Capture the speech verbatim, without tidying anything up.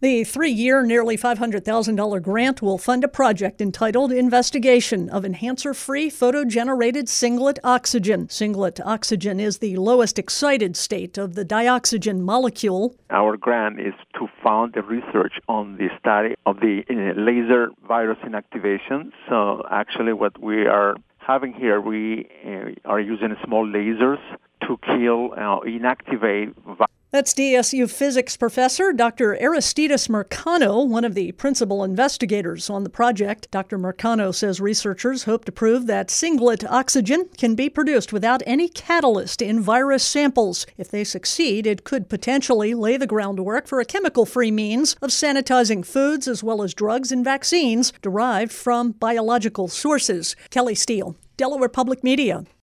The three-year, nearly five hundred thousand dollars grant will fund a project entitled Investigation of Enhancer-Free Photo-Generated Singlet Oxygen. Singlet oxygen is the lowest excited state of the dioxygen molecule. Our grant is to fund the research on the study of the uh, laser virus inactivation. So actually what we are having here, we uh, are using small lasers to kill, uh, inactivate viruses. That's D S U physics professor Doctor Aristides Mercano, one of the principal investigators on the project. Doctor Mercano says researchers hope to prove that singlet oxygen can be produced without any catalyst in virus samples. If they succeed, it could potentially lay the groundwork for a chemical-free means of sanitizing foods as well as drugs and vaccines derived from biological sources. Kelly Steele, Delaware Public Media.